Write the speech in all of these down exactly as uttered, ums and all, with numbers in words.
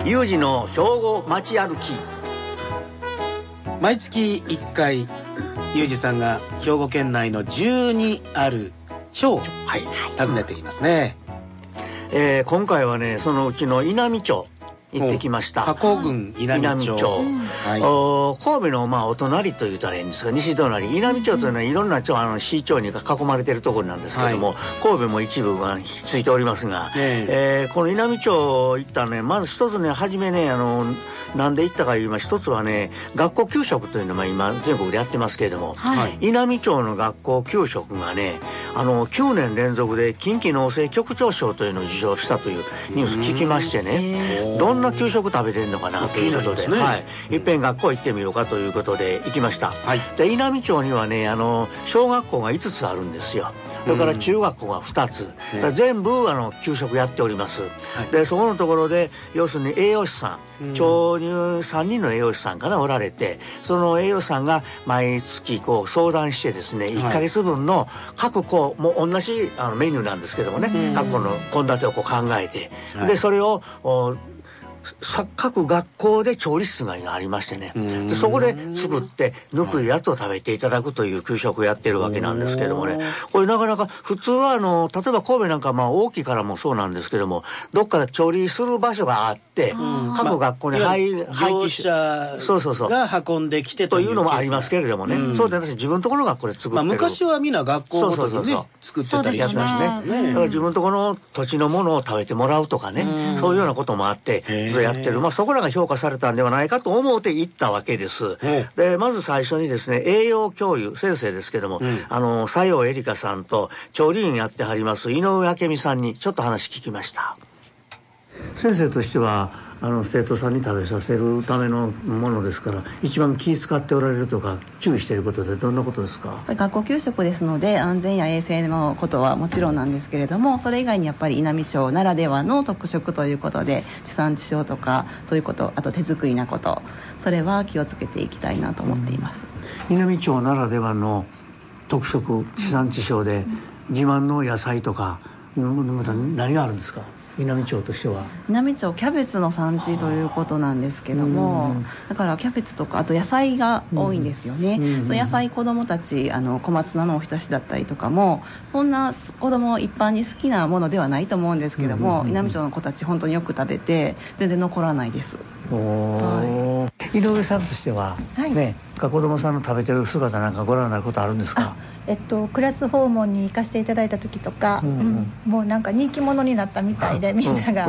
有事の兵庫街歩き。 毎月いっかい有事さんが兵庫県内のじゅうにある町を訪ねていますね。 えー、今回はねそのうちの稲美町行ってきました。 加古郡稲美町、 はい、お神戸のまあお隣と言ったらいいんですが、西隣稲美町というのはいろんな町、あの市町に囲まれているところなんですけども、はい、神戸も一部がついておりますが、えーえー、この稲美町行ったね、まず一つね、初めね、あのなんで行ったか言います。一つはね、学校給食というのは今全国でやってますけれども、はい、稲美町の学校給食がね、あのきゅうねん連続で近畿農政局長賞というのを受賞したというニュース聞きましてね、どんな給食食べてるのかなということで、ね、はい、いっぺん学校行ってみようかということで行きました。はい、で稲美町にはね、あの小学校がいつつあるんですよ。それから中学校がふたつ、うん、全部あの給食やっております。はい、でそこのところで要するに栄養士さん、うん、町入さんにんの栄養士さんかなおられて、その栄養士さんが毎月こう相談してですね、いっかげつぶんの各校もう同じあのメニューなんですけどもね、うん、各校の献立をこう考えて、はい、でそれを各学校で調理室がありましてね、でそこで作ってぬくいやつを食べていただくという給食をやってるわけなんですけどもね、これなかなか普通はあの例えば神戸なんかまあ大きいからもそうなんですけども、どっかで調理する場所があって各学校に配業者が運んできてというのもありますけれどもね、うん、そうで私自分のところの学校で作ってる、まあ、 昔はみんな学校ごとにね作ってたりしましたね。 だから自分のところの土地のものを食べてもらうとかね、うん、そういうようなこともあってやってる、まあ、そこらが評価されたんではないかと思って行ったわけです。でまず最初にですね、栄養教諭先生ですけども、うん、あの佐用恵梨香さんと調理員やってはります井上明美さんにちょっと話聞きました。先生としてはあの生徒さんに食べさせるためのものですから、一番気遣っておられるとか注意していることでどんなことですか？ 学校給食ですので安全や衛生のことはもちろんなんですけれども、それ以外にやっぱり稲美町ならではの特色ということで、地産地消とかそういうこと、あと手作りなこと、それは気をつけていきたいなと思っています。 うん、稲美町ならではの特色、地産地消で自慢の野菜とかまた何があるんですか？稲美町としては稲美町キャベツの産地ということなんですけども、だからキャベツとかあと野菜が多いんですよね。うんうん、その野菜子どもたち、あの小松菜のおひたしだったりとかもそんな子ども一般に好きなものではないと思うんですけども、稲美町の子たち本当によく食べて全然残らないです。 はい、井上さんとしては、はい、ね、子どもさんの食べてる姿なんかご覧になることあるんですか？ えっと、クラス訪問に行かせていただいた時とか、うんうん、もうなんか人気者になったみたいでみんなが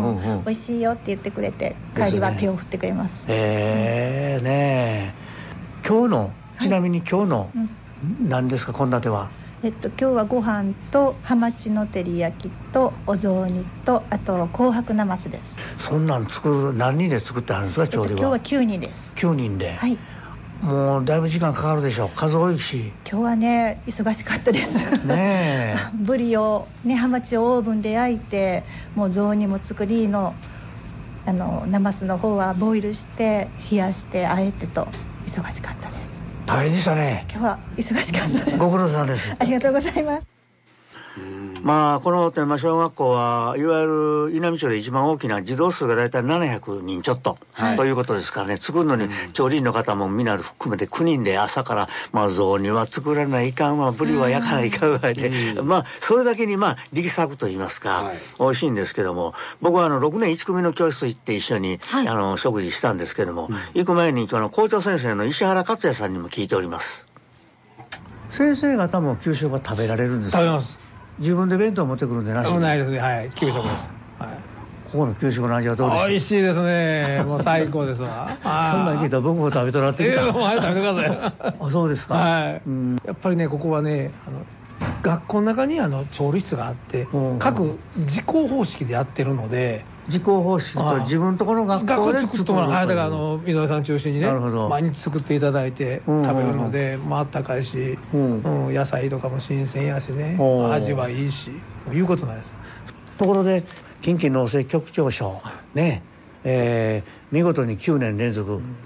「美味しいよ」って言ってくれて、帰りは手を振ってくれます。 へえ、ねえ、今日のちなみに今日の、はい、何ですか献立は？ えっと、今日はご飯とハマチの照り焼きとお雑煮とあと紅白なますです。 そんなん作る何人で作ってあるんですか？調理は、えっと、 今日はきゅうにんです。 きゅうにんで、 はい、 もうだいぶ時間かかるでしょう。数多いし今日はね忙しかったですねえブリをねハマチをオーブンで焼いて、もう雑煮も作りのあのナマスの方はボイルして冷やしてあえてと忙しかったです。 大変でしたね。 今日は忙しかったです。 ご苦労さんです。 ありがとうございます。 まあこの天満小学校はいわゆる稲美町で一番大きな児童数がだいたいななひゃくにんちょっと、はい、ということですからね、作るのに調理員の方もみんな含めてきゅうにんで朝からまあ雑煮は作らないかんわ、ブリは焼かないかんわで、うん、まあそれだけにまあ力作といいますか、はい、美味しいんですけども、僕はあのろくねんいち組の教室行って一緒に、はい、あの食事したんですけども、うん、行く前にあの校長先生の石原克也さんにも聞いております。先生方も給食は食べられるんですか？ 食べます。 自分で弁当持ってくるんでなし？ ないですね。はい、給食です。はい。 ここの給食の味はどうですか？ 美味しいですね。もう最高ですわ。 そんなん聞いたら僕も食べとらってきた。 ええ、もう早く食べてください。 あ、そうですか。 はい。うん、やっぱりね、ここはね、あの学校の中にあの調理室があって、うん、各自校方式でやってるので。 自校方式と自分のところの学校で作ってもらう。はい、だからあの井上さん中心にね、毎日作っていただいて食べるので、まああったかいし、うんうん、野菜とかも新鮮やしね、味はいいし、いうことないです。 ところで近畿農政局長賞ね、えー、見事にきゅうねん連続、うん、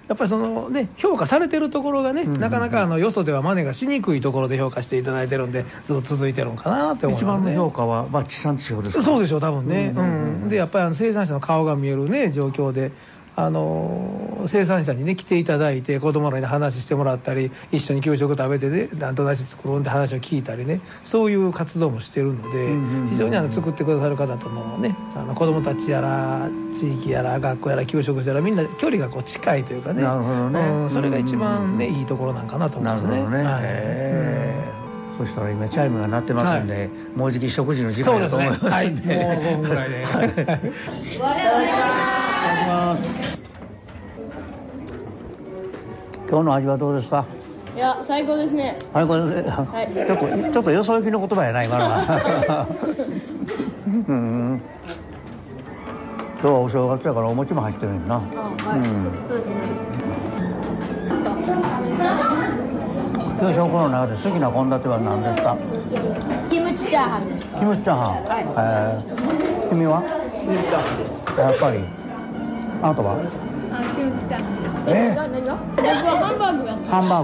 やっぱりそのね評価されてるところがね、うんうんうん、なかなかあのよそでは真似がしにくいところで評価していただいてるんでずっと続いてるのかなって思いますね。 一番の評価はまあ地産地消ですか。 そうでしょう多分ね、うんうんうん、でやっぱりあの生産者の顔が見えるね状況であの生産者にね来ていただいて子供らに話してもらったり一緒に給食食べてねなんとなし作ろうって話を聞いたりねそういう活動もしてるので、うんうんうん、非常にあの作ってくださる方とのねあの子供たちやら地域やら学校やら給食者やらみんな距離がこう近いというかね、 なるほどね、 うん、それが一番ね、うんうん、いいところなんかなと思いますね。 なるほどね、はい、へー、そしたら今チャイムが鳴ってますんで、はい、もうじき食事の時間だと思いますので、 そうですね、はい、もうごふんぐらいでいただきます。 今日の味はどうですか。 いや最高ですね。 最高ですね、はい、ちょっとちょっとよそ行きの言葉やな今のはうん、今日はお正月やからお餅も入ってるんですな。あ、はい、うん、そうですね。今日食の中で好きな献立は何ですか。 キムチチャーハンです。 キムチチャーハン、はい、えー、君はキムチチャーハンです。やっぱりあなたはキムチチャーハン。 えー、 何が？僕はハンバーグが好き。 ハン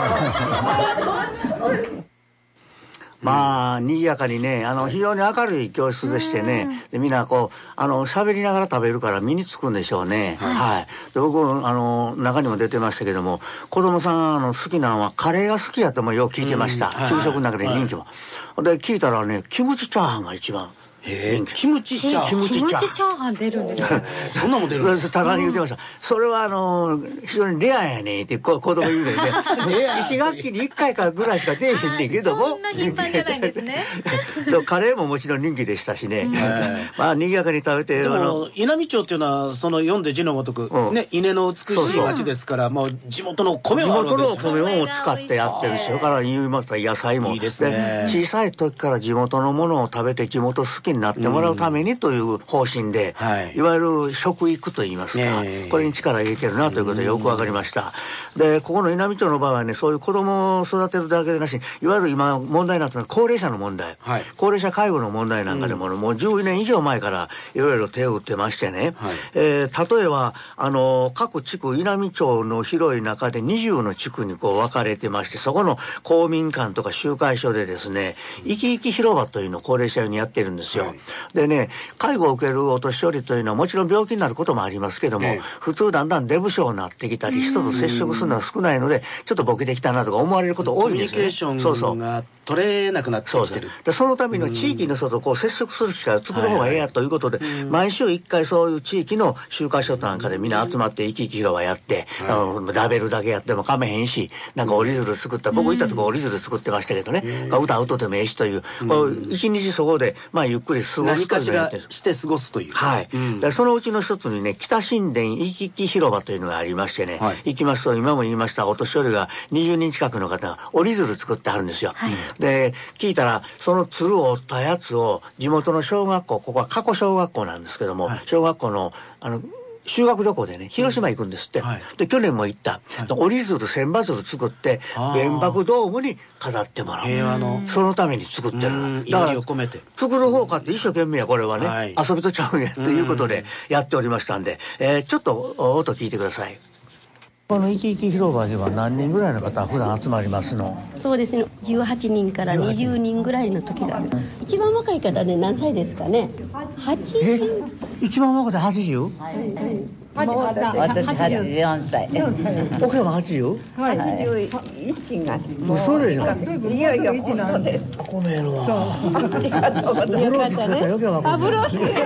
バーグねまあ賑やかにね、あの非常に明るい教室でしてね、でみんなこうあの喋りながら食べるから身につくんでしょうね。はい、はい、で僕あの中にも出てましたけども、子供さんあの好きなのはカレーが好きやともよう聞いてました。給食の中で人気も、はい、で聞いたらねキムチチャーハンが一番。 えー、キムチチャーハン。 キムチチャーハン出るんですか。 そんなもん出るんですか。 たまに言ってました。それはあの非常にレアやねって子供言うので、一学期に一回かぐらいしか出えへんねんけども。 そんな頻繁じゃないんですね。 カレーももちろん人気でしたしね。まあ賑やかに食べて。 でも稲美町っていうのはその読んで字のごとくね、稲の美しい町ですから、もう地元の米を地元の米を使ってやってるし、それから言いますと野菜もいいですね。 小さい時から地元のものを食べて地元好きになってもらうためにという方針で、はい、いわゆる食育といいますか、えー、これに力を入れてるなということでよくわかりました。でここの稲美町の場合はね、そういう子供を育てるだけでなし、いわゆる今問題になっているのは高齢者の問題、はい、高齢者介護の問題なんかでも、うん、もうじゅうねん以上前からいろいろ手を打ってましてね、はい、えー、例えばあの各地区稲美町の広い中でにじゅうの地区にこう分かれてまして、そこの公民館とか集会所でですね、生き生き広場というのを高齢者用にやってるんですよ。はい、でね、介護を受けるお年寄りというのはもちろん病気になることもありますけども、ええ、普通だんだん出不精になってきたり人と接触するのは少ないのでちょっとボケてきたなとか思われること多いんですよね。 コミュニケーションが取れなくなってきてる。 そうそうでそのための地域の人とこう接触する機会を作る方がええやということで、はいはい、毎週いっかいそういう地域の集会所なんかでみんな集まって生き生き広場やって、はい、あのラベルだけやってもかめへんし、なんか折り鶴作った、僕行ったとこ折り鶴作ってましたけどね、歌うとでもええしという、こう一日そこでまあゆっくり過ごす何かしらして過ごすという、 はい、うん、でそのうちの一つにね、北新田生き生き広場というのがありましてね、はい、行きますと今も言いましたお年寄りがにじゅうにん近くの方が折り鶴作ってあるんですよ。はい、で聞いたらその鶴を折ったやつを地元の小学校、ここは加古小学校なんですけども、はい、小学校のあの修学旅行でね広島行くんですって、うん、はい、で去年も行った、はい、折り鶴千羽鶴作って原爆ドームに飾ってもらう、 平和のそのために作ってる。 だから込めて作る方かって一生懸命やこれはね、はい、遊びとちゃうんやということでやっておりましたんで、えー、ちょっと音聞いてください。この生き生き広場では何人ぐらいの方普段集まりますの？ そうですね、じゅうはちにんからにじゅうにんぐらいの時がある。一番若い方で何歳ですかね？はちじゅう。 一番若い方 はちじゅう？ はい、はい。 私はちじゅうよんさい。 奥山はちじゅう？ はい。はちじゅういちが。 嘘でしょ？ いやいや、このです。 この野郎は。 そう。ありがとうございます。 ブローチつけたら余計わかる。 ブローチつけ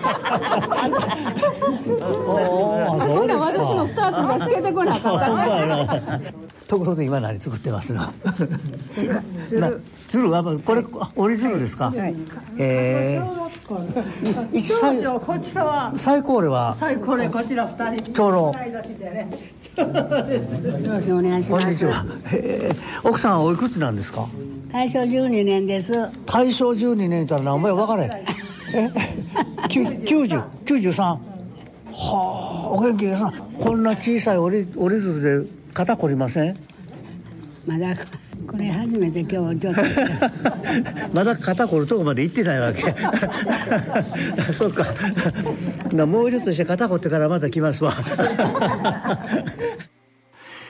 た。 あ、そうですか。 私も二つがつけてこなかったね。 ところで今何作ってますの？鶴はこれ折り鶴ですか？はい。ええ。 長女こちらは最高齢は最高齢こちら二人。 長老。 よろしくお願いします。 こんにちは。奥さんはおいくつなんですか？ 大正じゅうにねんです。 大正じゅうにねん言ったら何倍分かれ。え？きゅうじゅう、きゅうじゅうさん。はあ、お元気ですな。こんな小さい折り折り鶴で肩こりません？ まだこれ初めて今日ちょっとまだ肩こるとこまで行ってないわけそうかもうちょっとして肩こってからまた来ますわ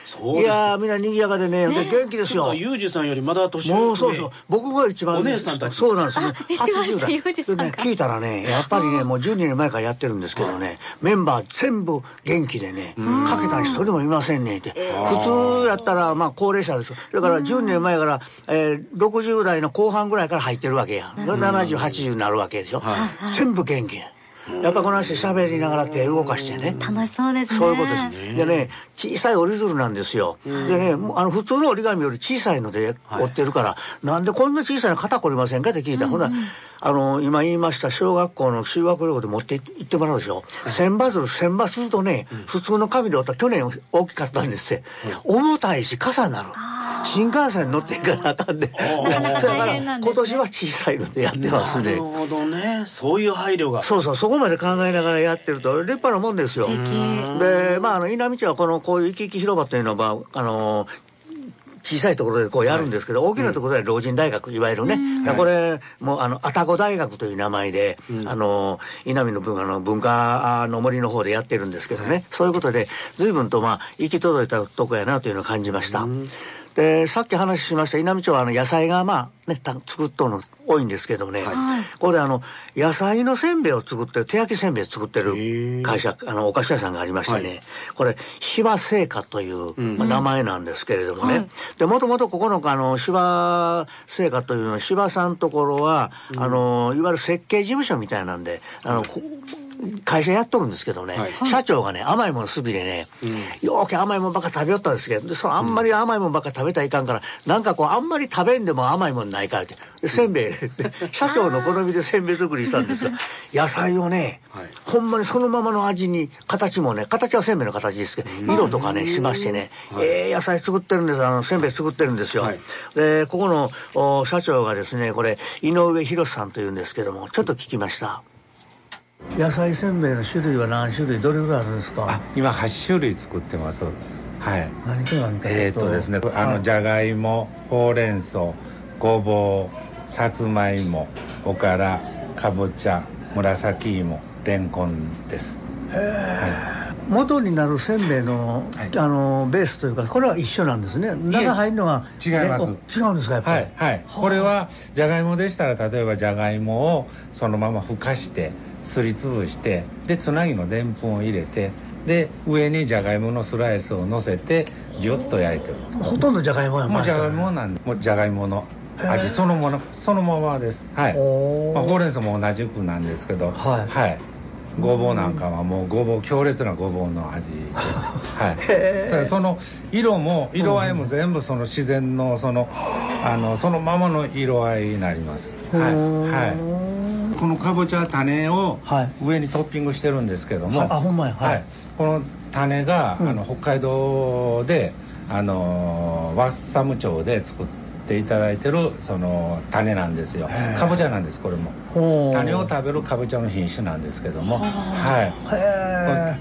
そうですか。 いやーみんな賑やかでね、で元気ですよ。 ユージさんよりまだ年上。 もうそうそう、僕が一番お姉さんたち。 そうなんですね。 はちじゅう代ユージさんがでね、聞いたらね、やっぱりね、もうじゅうにねんまえからやってるんですけどね、メンバー全部元気でね、かけた人一人もいませんねって。普通やったらまあ高齢者です。だからじゅうにねんまえから、えー、ろくじゅう代の後半ぐらいから入ってるわけや。ななじゅう、はちじゅうになるわけでしょ。全部元気。やっぱこの人喋りながら手動かしてね。 楽しそうですね。 そういうことです。でね、小さい折り鶴なんですよ。でね、あの普通の折り紙より小さいので折ってるから、なんでこんな小さいの肩凝りませんかって聞いたら、ほな、あの、今言いました小学校の修学旅行で持って行ってもらうでしょ。千羽鶴、千羽するとね、普通の紙で折ったら去年大きかったんですよ。重たいし、傘になる。新幹線乗っていかなあかんで。だから今年は小さいのでやってますね。 なるほどね。そういう配慮が。 そうそう、そこまで考えながらやってると立派なもんですよ。で、まあ、あの、稲美町はこの、こういう生き生き広場というのは、あの、小さいところでこうやるんですけど、はい、大きなところで老人大学、いわゆるね、うん、これもうあの愛宕大学という名前で、うん、あの稲美の文化の文化の森の方でやってるんですけどね、はい、そういうことで随分とまあ行き届いたとこやなというのを感じました。うん、でさっき話しました稲美町はあの野菜がまあね作っとるの多いんですけどもね、はい、これあの野菜のせんべいを作ってる手焼きせんべい作ってる会社、あのお菓子屋さんがありましてね、はい、これ芝製菓という、まあ、名前なんですけれどもね、はい、でもともとここのあの芝製菓というのは芝さんところは、うん、あのいわゆる設計事務所みたいなんであの、うん会社やっとるんですけどね、はい、社長がね甘いもの好きでね、うん、よーけ甘いもんばっか食べよったんですけど、でそのあんまり甘いもんばっか食べたらいかんから、うん、なんかこうあんまり食べんでも甘いもんないからってでせんべい社長の好みでせんべい作りしたんですが野菜をね、はい、ほんまにそのままの味に形もね形はせんべいの形ですけど、うん、色とかねしましてね、はい、えー、野菜作ってるんです、あのせんべい作ってるんですよ、はい、でここの社長がですねこれ井上博さんというんですけどもちょっと聞きました。野菜せんべいの種類は何種類どれぐらいあるんですか？ あ今はち種類作ってます。はい。 何と何かえー、っとですねあのじゃがいも、ほうれん草、ごぼう、さつまいも、おからかぼちゃ、紫芋、れんこんです。 へえ、はい、元になるせんべいの、はい、あのベースというかこれは一緒なんですね。中入るのが違います。 違うんですかやっぱり。 はいはい。これはじゃがいもでしたら例えばじゃがいもをそのままふかしてすりつぶしてでつなぎのでんぷんを入れてで上にじゃがいものスライスを乗せてギュッと焼いてる。 ほとんどじゃがいもやもうじゃがいもなんでもうじゃがいもの味そのものそのままです。はい。まあ、ほうれん草も同じくなんですけど、はい。はい。ごぼうなんかはもうごぼう強烈なごぼうの味です。はい。その色も色合いも全部その自然のそのあのそのままの色合いになります。はいはい。このかぼちゃ種を上にトッピングしてるんですけども、 はい、あほんまや、はい、 はい、この種が、うん、あの北海道であのワッサム町で作っていただいてるその種なんですよ。かぼちゃなんですこれも。種を食べるかぼちゃの品種なんですけども、はい。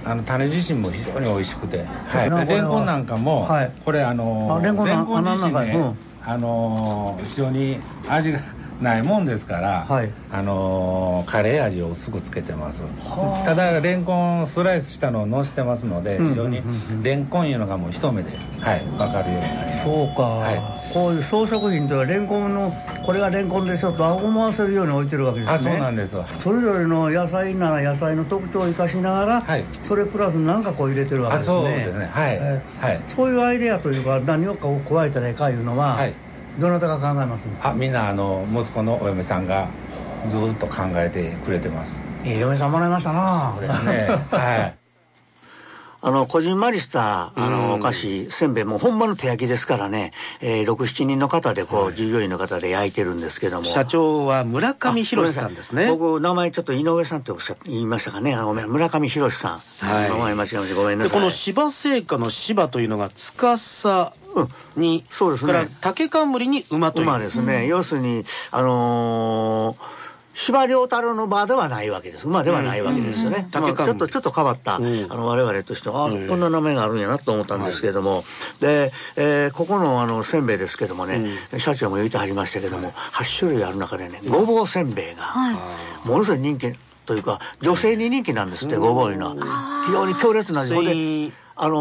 あの種自身も非常に美味しくて、はい。レンコンなんかも、はい、これあのレンコン自身ね、うん、あの非常に味がないもんですから、はい、あのー、カレー味をすぐつけてます。ただレンコンスライスしたのをのせてますので、非常にレンコンいうのがもう一目で、はい、分かるようになります。 そうか、はい、こういう装飾品とはレンコンのこれがレンコンでしょと思わせるように置いてるわけですね。 あ、そうなんです。 それぞれの野菜なら野菜の特徴を生かしながら、はい、それプラス何かこう入れてるわけですね。 あ、そうですね、はい、えーはい、 そういうアイデアというか何をかを加えたらいいかいうのは、はい、どなたが考えます？ あ、みんなあの息子のお嫁さんがずっと考えてくれてます。 いい嫁さんもらいましたな。 そうですね。はい。 あのこじんまりしたあのお菓子せんべいもほんまの手焼きですからね、えー、ろく、しちにんの方でこう、はい、従業員の方で焼いてるんですけども、 社長は村上博さんですね。 僕名前ちょっと井上さんっておっしゃ言いましたかね。あごめん村上博さん、はい、名前間違えましたごめんなさい。 でこの芝製菓の芝というのが司に、うん、 そうですね、 から竹冠に馬という馬ですね、うん、要するにあのー司馬遼太郎の場ではないわけです。馬ではないわけですよね。うんうん、まあ、ちょっとちょっと変わった、うん、あの我々としては、あ、うん、こんな名前があるんやなと思ったんですけれども、はい、で、えー、ここのあのせんべいですけどもね、うん、社長も言ってはりましたけども、はい、はち種類ある中でね、ごぼうせんべいがものすごい人気というか女性に人気なんですって、うん、ごぼういうのは非常に強烈な味で、あの食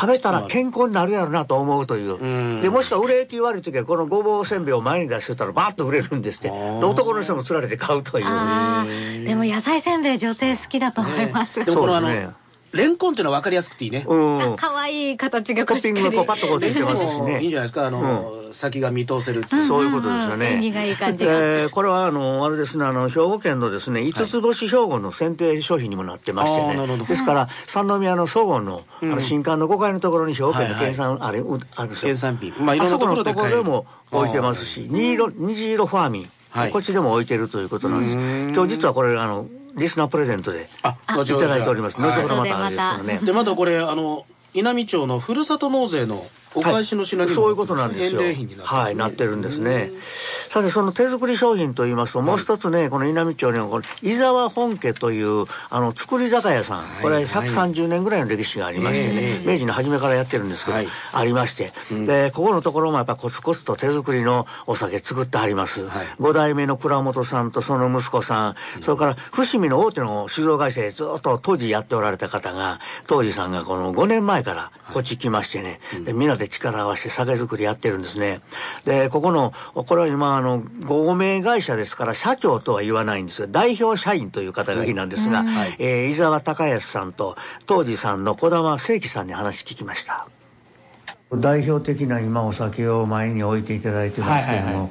食べたら健康になるやろなと思うという。で、もしくは売れ行き悪い時はこのごぼうせんべいを前に出してたらバーッと売れるんですって。で、男の人も釣られて買うという。 あー、でも野菜せんべい女性好きだと思います。 でもこのあのレンコンっていうのは分かりやすくていいね。 可愛い形がトッピングがこうパッとこうついてますしね。 いいんじゃないですか。あの先が見通せる。 そういうことですよね。 縁起がいい感じ。 えこれはあのあれですね、あの兵庫県のですね五つ星兵庫の選定商品にもなってましてね。ですから三宮のそごのあの新館のごかいのところに兵庫県の県産あれあるんですよ。 県産品。まあいろんなところででも置いてますし、虹色虹色ファーミン。こっちでも置いてるということなんです。今日実はこれあのリスナープレゼントでいただいております。後ほどまたあれですよね。 でまたこれあの稲美町のふるさと納税のお返しの品にもそういうことなんですよ。はい、なってるんですね。さてその手作り商品といいますともう一つね、この稲美町にはこの伊沢本家というあの作り酒屋さん、これはひゃくさんじゅうねんぐらいの歴史がありましてね、明治の初めからやってるんですけどありまして、でここのところもやっぱコツコツと手作りのお酒作ってあります。ご代目の倉本さんとその息子さん、それから伏見の大手の酒造会社でずっと当時やっておられた方が、当時さんがこのごねんまえからこっち来ましてね、でみんなで力を合わせて酒造りやってるんですね。でここのこれは今あの合名会社ですから社長とは言わないんですよ。代表社員という肩書きなんですが、はい、えー、伊沢隆康さんと当時さんの児玉正樹さんに話聞きました。代表的な今お酒を前に置いていただいてますけども、はいはいはい、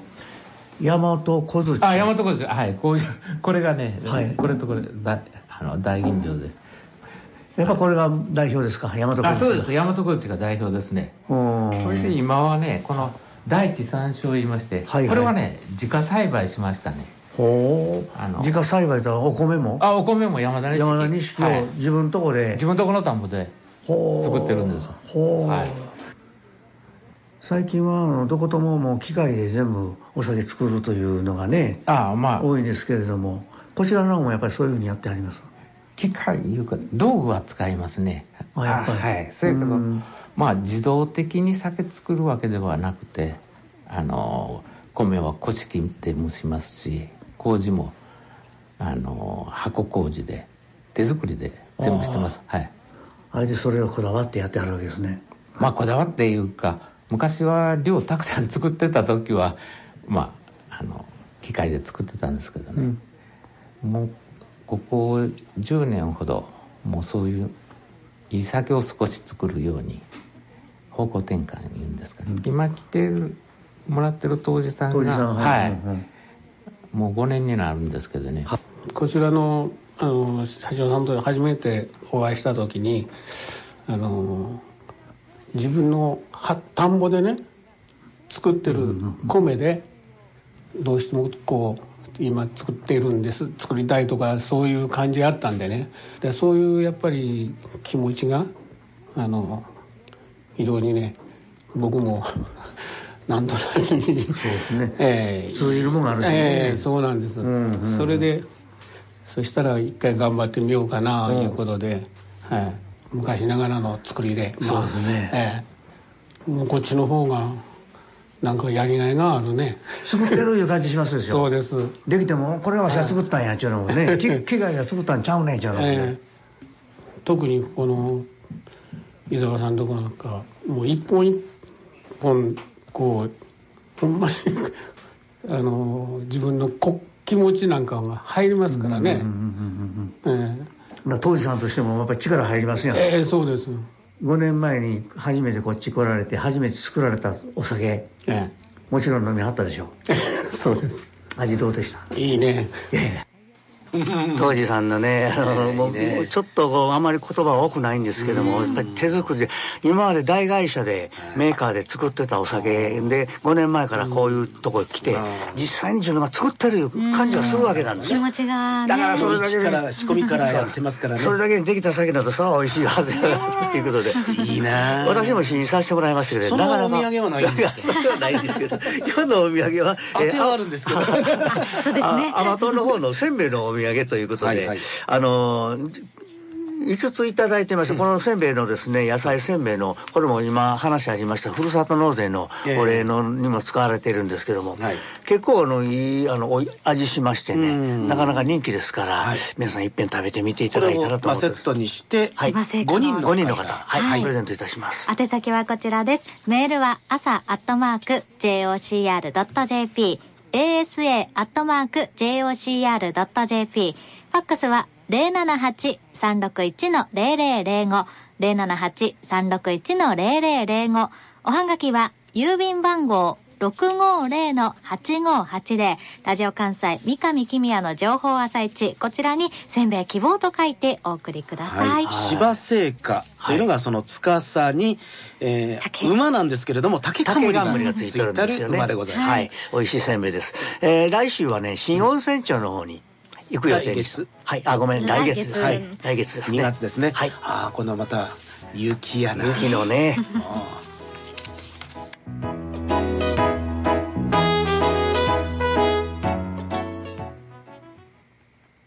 大和小槌。 あ、大和小槌、はい、こういうこれがね、はい、これとこれだあの大吟醸で。 やっぱこれが代表ですか、大和小槌。 あ、そうです。大和小槌が代表ですね。それで今はね、この大地山椒を言いまして、はいはい、これはね自家栽培しましたね。 ほう。あの自家栽培とはお米も？ あ、お米も山田錦。 山田錦を自分のとこで、 自分のとこの田んぼで作ってるんです。 ほう。はい。最近はあのどことももう機械で全部お酒作るというのがね、あ、まあ多いですけれども、こちらの方もやっぱりそういうふうにやってあります。 機械いうか道具は使いますね。 あ、やっぱり。 はい。それけどまあ自動的に酒作るわけではなくて、あの米はこし器で蒸しますし、麹もあの箱麹で手作りで全部してます。はい。 あれでそれをこだわってやってあるわけですね。 まあこだわっていうか、昔は量たくさん作ってた時はまああの機械で作ってたんですけどね。うん、もうここじゅうねんほどもうそういういい酒を少し作るように方向転換言うんですかね。うん、今来てるもらってる杜氏さんが、はい、もうごねんになるんですけどね。 こちらのあの社長さんと初めてお会いした時に、あの自分の田んぼでね作ってる米でどうしてもこう今作っているんです、作りたいとかそういう感じがあったんでね、でそういうやっぱり気持ちがあの非常にね僕もなんとなくにそうですね、えー、通じるものがあるんですね。 えー、そうなんです、うんうん、それでそしたら一回頑張ってみようかなということで、はい、昔ながらの作りで、 まあ、そうですね、 えー、もうこっちの方がなんかやりがいがあるね。 作ってるいう感じしますでしょ。 そうです。 できてもこれはわしが作ったんやっちゅうのもね、機械が作ったんちゃうねんちゃうのもね、えー、 特にこの伊沢さんとかなんかもう一本一本こうほんまにあの自分のこ気持ちなんかが入りますからね。 当時さんとしてもやっぱり力入りますよ。 ええー、そうです。 ごねんまえに初めてこっち来られて初めて作られたお酒、ええ、もちろん飲みはったでしょう。そうです。 味どうでした？ いいね。いやいや当時さんのね、あのもうちょっとこうあまり言葉は多くないんですけども、やっぱり手作りで今まで大会社でメーカーで作ってたお酒でごねんまえからこういうとこへ来て実際に自分が作ってる感じがするわけなんですよ。 気持ちが、ね、 だからそれだけで仕込みからやってますからね。 それだけにできた酒だとそれは美味しいはずやということでいいな。 私も試飲させてもらいましたけど、 そのお土産はないんですか？ それはないんですけど、今日のお土産は当てはあるんですけど、そうですね。 甘党の方のせんべいのお土産ということで、はいはい、あのいつついただいてました、うん、このせんべいのですね野菜せんべいのこれも今話ありましたふるさと納税のお礼のにも使われてるんですけども、はい、結構のいいあの味しましてねなかなか人気ですから、はい、皆さんいっぺん食べてみていただいたらと思って、 セットにして、 はい、 ごにんのごにんの方、はいはい、 プレゼントいたします。 宛先はこちらです。メールは朝アットマーク ジェイオーシーアールドットジェーピー エーエスエー アットマーク ジェイオーシーアールドットジェーピー ファックスは ゼロななはち さんろくいち ゼロゼロゼロご ゼロななはち さんろくいち ゼロゼロゼロご。おはがきは郵便番号ろくごゼロのはちごはちゼロ、ラジオ関西三上公也の情報朝市、こちらにせんべい希望と書いてお送りください。 はい、芝製菓というのがその司に、えー、馬なんですけれども竹冠がついてる馬でございます。 はい、美味しいせんべいです。えー、来週はね新温泉町の方に行く予定です。はい、あごめん来月です。はい、来月ですね。 にがつですね。 はい、 ああこのまた雪やな。 雪のね。